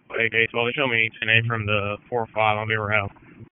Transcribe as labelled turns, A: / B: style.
A: Okay, so they show me 10A from the 4 or 5. I'll be around.